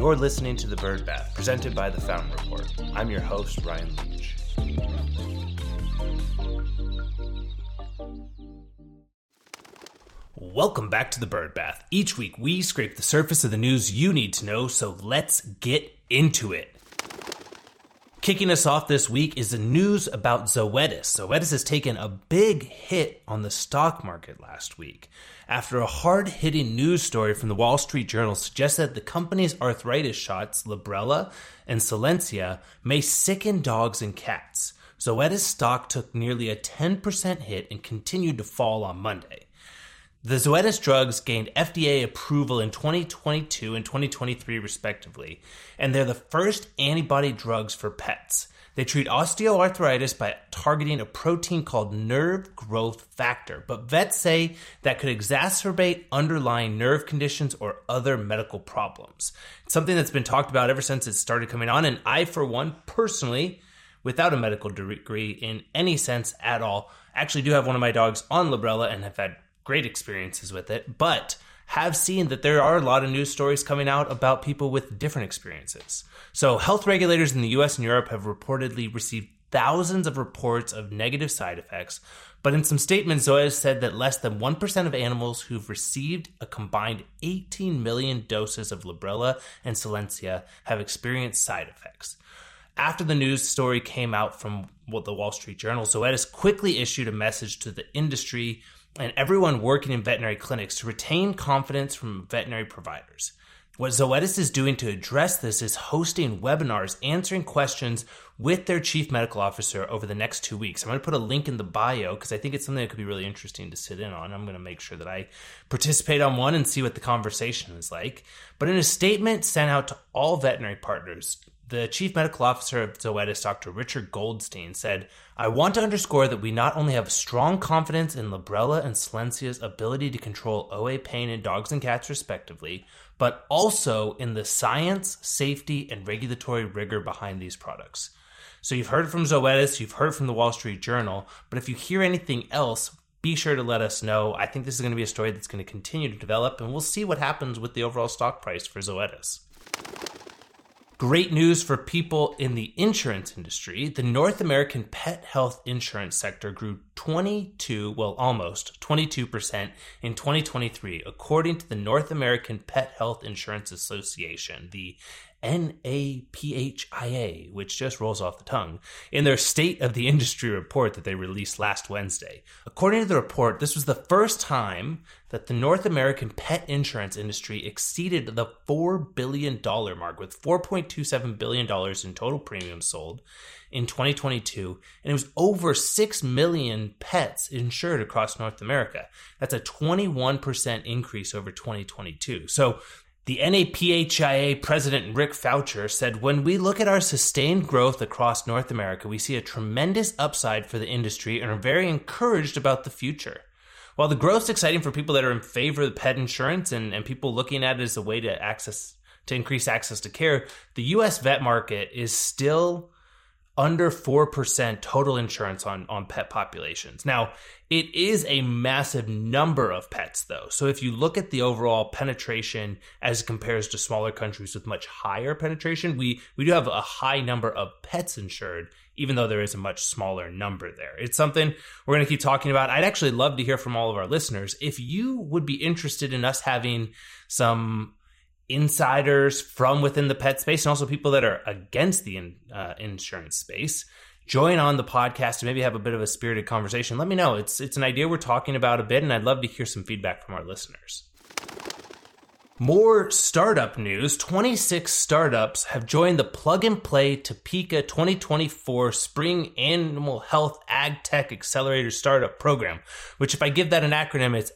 You're listening to The Bird Bath, presented by The Fountain Report. I'm your host, Ryan Leach. Welcome back to The Bird Bath. Each week, we scrape the surface of the news you need to know, so let's get into it. Kicking us off this week is the news about Zoetis. Zoetis has taken a big hit on the stock market last week after a hard-hitting news story from the Wall Street Journal suggests that the company's arthritis shots, Librela and Solensia, may sicken dogs and cats. Zoetis stock took nearly a 10% hit and continued to fall on Monday. The Zoetis drugs gained FDA approval in 2022 and 2023 respectively, and they're the first antibody drugs for pets. They treat osteoarthritis by targeting a protein called nerve growth factor, but vets say that could exacerbate underlying nerve conditions or other medical problems. It's something that's been talked about ever since it started coming on, and I, for one, personally, without a medical degree in any sense at all, actually do have one of my dogs on Librela and have had great experiences with it, but have seen that there are a lot of news stories coming out about people with different experiences. So health regulators in the US and Europe have reportedly received thousands of reports of negative side effects, but in some statements, Zoetis said that less than 1% of animals who've received a combined 18 million doses of Librela and Solensia have experienced side effects. After the news story came out from the Wall Street Journal, Zoetis quickly issued a message to the industry and everyone working in veterinary clinics to retain confidence from veterinary providers. What Zoetis is doing to address this is hosting webinars, answering questions with their chief medical officer over the next 2 weeks. I'm going to put a link in the bio because I think it's something that could be really interesting to sit in on. I'm going to make sure that I participate on one and see what the conversation is like. But in a statement sent out to all veterinary partners, the chief medical officer of Zoetis, Dr. Richard Goldstein, said, "I want to underscore that we not only have strong confidence in Librela and Solensia's ability to control OA pain in dogs and cats respectively, but also in the science, safety, and regulatory rigor behind these products." So you've heard from Zoetis, you've heard from the Wall Street Journal, but if you hear anything else, be sure to let us know. I think this is going to be a story that's going to continue to develop, and we'll see what happens with the overall stock price for Zoetis. Great news for people in the insurance industry. The North American pet health insurance sector grew almost 22% in 2023, according to the North American Pet Health Insurance Association, the NAPHIA, which just rolls off the tongue, in their State of the Industry report that they released last Wednesday. According to the report, this was the first time that the North American pet insurance industry exceeded the $4 billion mark, with $4.27 billion in total premiums sold in 2022, and it was over 6 million pets insured across North America. That's a 21% increase over 2022. So the NAPHIA president, Rick Foucher, said, "When we look at our sustained growth across North America, we see a tremendous upside for the industry and are very encouraged about the future." While the growth's exciting for people that are in favor of pet insurance and people looking at it as a way to increase access to care, the U.S. vet market is still under 4% total insurance on pet populations. Now, it is a massive number of pets, though. So if you look at the overall penetration as it compares to smaller countries with much higher penetration, we do have a high number of pets insured, even though there is a much smaller number there. It's something we're going to keep talking about. I'd actually love to hear from all of our listeners. If you would be interested in us having some insiders from within the pet space and also people that are against the insurance space, join on the podcast and maybe have a bit of a spirited conversation. Let me know. It's an idea we're talking about a bit, and I'd love to hear some feedback from our listeners. More startup news. 26 startups have joined the Plug and Play Topeka 2024 Spring Animal Health Ag Tech Accelerator Startup Program, which, if I give that an acronym, it's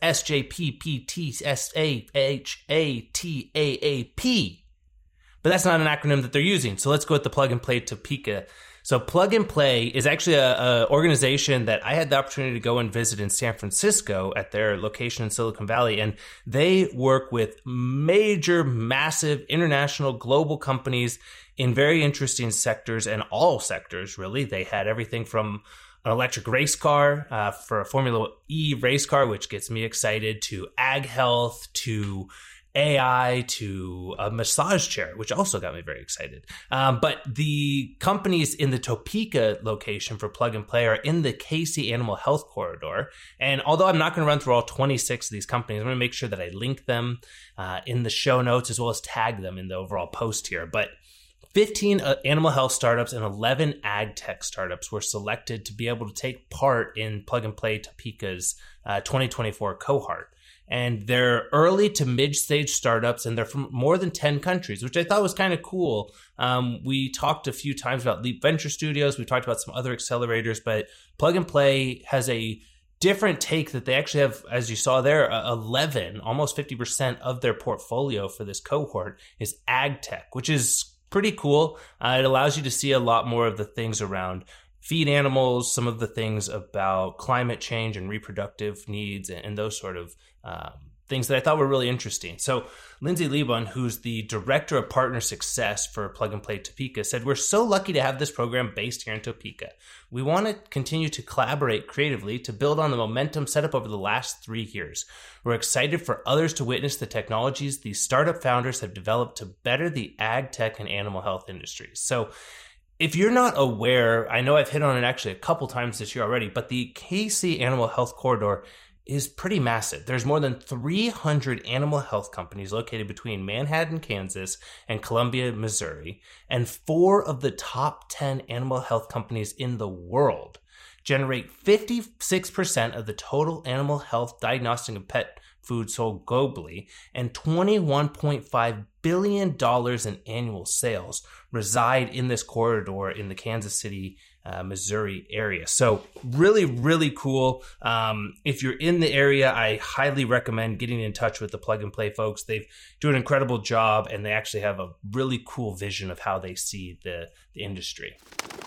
SJPPTSAHATAAP. But that's not an acronym that they're using. So let's go with the Plug and Play Topeka. So Plug and Play is actually a organization that I had the opportunity to go and visit in San Francisco at their location in Silicon Valley. And they work with major, massive, international, global companies in very interesting sectors, and all sectors, really. They had everything from an electric race car for a Formula E race car, which gets me excited, to ag health, to AI to a massage chair, which also got me very excited. But the companies in the Topeka location for Plug and Play are in the KC Animal Health Corridor. And although I'm not going to run through all 26 of these companies, I'm going to make sure that I link them in the show notes as well as tag them in the overall post here. But 15 animal health startups and 11 ag tech startups were selected to be able to take part in Plug and Play Topeka's 2024 cohort. And they're early to mid-stage startups, and they're from more than 10 countries, which I thought was kind of cool. We talked a few times about Leap Venture Studios. We talked about some other accelerators, but Plug and Play has a different take that they actually have, as you saw there, 11, almost 50% of their portfolio for this cohort is ag tech, which is pretty cool. It allows you to see a lot more of the things around feed animals, some of the things about climate change and reproductive needs and those sort of things that I thought were really interesting. So Lindsay Lebon, who's the director of partner success for Plug and Play Topeka, said, "We're so lucky to have this program based here in Topeka. We want to continue to collaborate creatively to build on the momentum set up over the last 3 years. We're excited for others to witness the technologies these startup founders have developed to better the ag tech and animal health industries." So if you're not aware, I know I've hit on it actually a couple times this year already, but the KC Animal Health Corridor is pretty massive. There's more than 300 animal health companies located between Manhattan, Kansas, and Columbia, Missouri, and 4 of the top 10 animal health companies in the world generate 56% of the total animal health diagnostic and pet food sold globally, and $21.5 billion in annual sales reside in this corridor in the Kansas City, Missouri area. So really, really cool. If you're in the area, I highly recommend getting in touch with the Plug and Play folks. They do an incredible job, and they actually have a really cool vision of how they see the industry.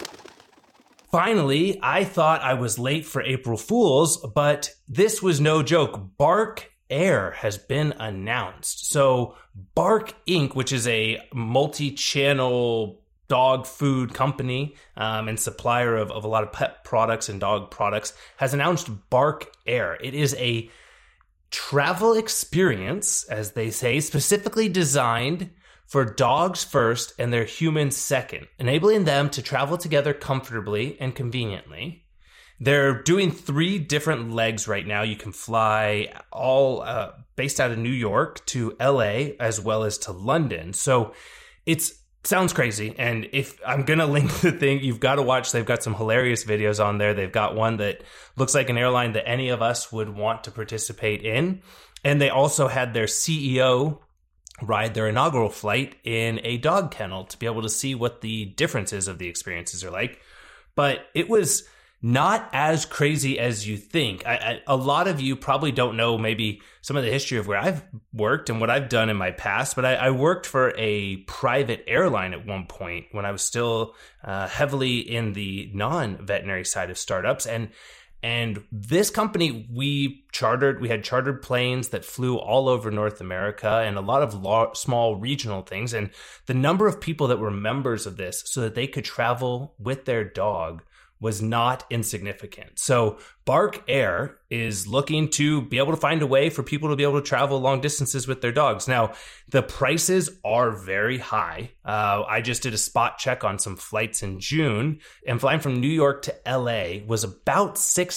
Finally, I thought I was late for April Fools, but this was no joke. Bark Air has been announced. So Bark Inc., which is a multi-channel dog food company and supplier of a lot of pet products and dog products, has announced Bark Air. It is a travel experience, as they say, specifically designed for dogs first and their humans second, enabling them to travel together comfortably and conveniently. They're doing 3 different legs right now. You can fly all based out of New York to LA as well as to London. So sounds crazy. And if I'm going to link the thing, you've got to watch. They've got some hilarious videos on there. They've got one that looks like an airline that any of us would want to participate in. And they also had their CEO ride their inaugural flight in a dog kennel to be able to see what the differences of the experiences are like. But it was not as crazy as you think. A lot of you probably don't know maybe some of the history of where I've worked and what I've done in my past, but I worked for a private airline at one point when I was still heavily in the non-veterinary side of startups. And this company, we had chartered planes that flew all over North America and a lot of small regional things. And the number of people that were members of this so that they could travel with their dog was not insignificant. So Bark Air is looking to be able to find a way for people to be able to travel long distances with their dogs. Now, the prices are very high. I just did a spot check on some flights in June, and flying from New York to LA was about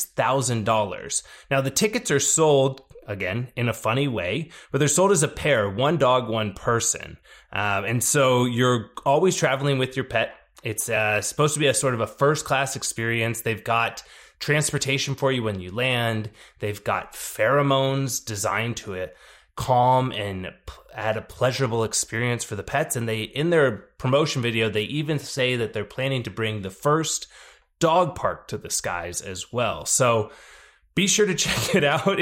$6,000. Now, the tickets are sold, again, in a funny way, but they're sold as a pair, 1 dog, 1 person. And so you're always traveling with your pet. It's supposed to be a sort of a first-class experience. They've got transportation for you when you land. They've got pheromones designed to calm and add a pleasurable experience for the pets. And in their promotion video, they even say that they're planning to bring the first dog park to the skies as well. So be sure to check it out.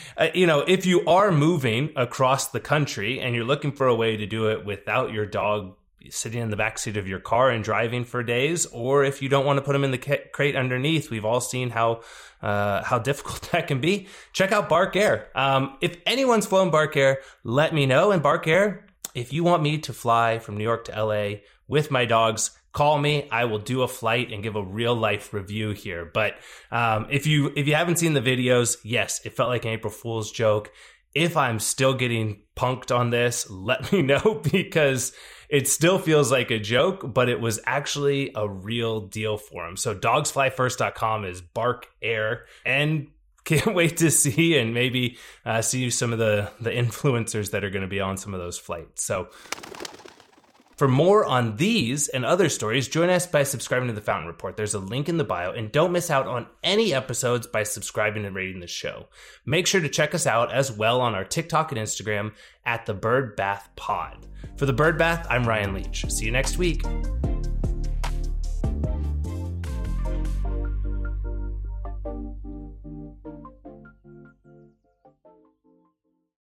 If you are moving across the country and you're looking for a way to do it without your dog sitting in the backseat of your car and driving for days, or if you don't want to put them in the crate underneath, we've all seen how difficult that can be. Check out Bark Air. If anyone's flown Bark Air, let me know. And Bark Air, if you want me to fly from New York to LA with my dogs, call me. I will do a flight and give a real life review here. But if you haven't seen the videos, yes, it felt like an April Fool's joke. If I'm still getting punked on this, let me know, because it still feels like a joke, but it was actually a real deal for him. So dogsflyfirst.com is Bark Air, and can't wait to see and maybe see some of the influencers that are going to be on some of those flights. So for more on these and other stories, join us by subscribing to The Fountain Report. There's a link in the bio, and don't miss out on any episodes by subscribing and rating the show. Make sure to check us out as well on our TikTok and Instagram at The Bird Bath Pod. For The Bird Bath, I'm Ryan Leach. See you next week.